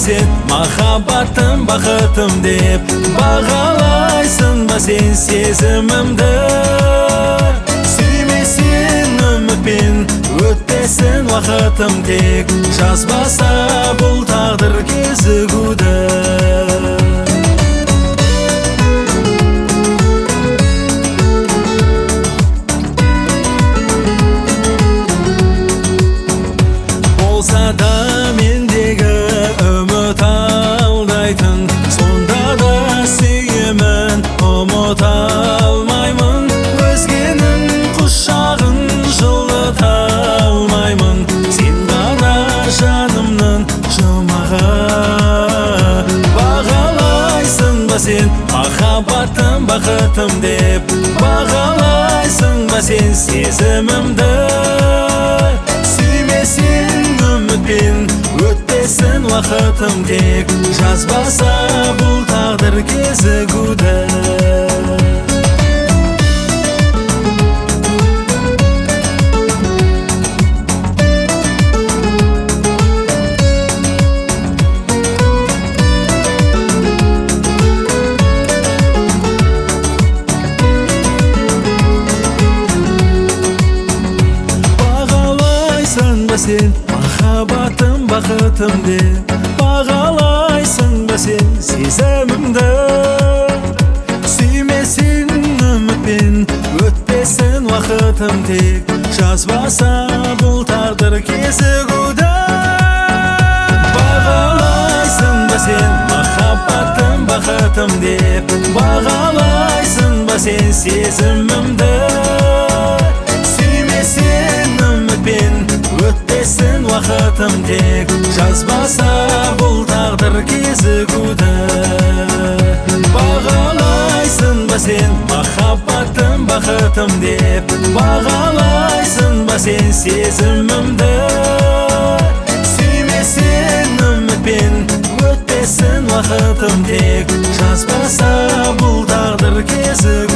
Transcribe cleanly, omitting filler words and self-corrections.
сен махаббатым бақытым деп бағалайсың ба сен сезімімді сүймесең үмітпен өтпесін уақытым тек жазбаса бұл тағдыр кезігуді болса да мендегі үміт алдайтын сонда да сүйемін ұмыта алмаймын өзгенің құшағын жылыта алмаймын сен ғана жанымның жұмағы бағалайсың ба сен махаббатым бақытым деп бағалайсың ба сен сезімімді өтпесін уақытым тек жазбаса бұл тағдыр кезігуді бағалайсың ба сен махаббатым бақытым деп бағалайсың ба сен сезімімді сүймесең үмітпен өтпесін уақытым тек жазбаса бұл тағдыр кезігуді бағалайсың ба сен махаббатым бақытым деп бағалайсың ба сен сезімімді сүймесең үмітпен өтпесін уақытым тек жазбаса бұл тағдыр кезігуді бағалайсың ба сен махаббатым бақытым деп бағалайсың ба сен сезімімді сүймесең үмітпен өтпесін уақытым тек жазбаса бұл тағдыр кезігуді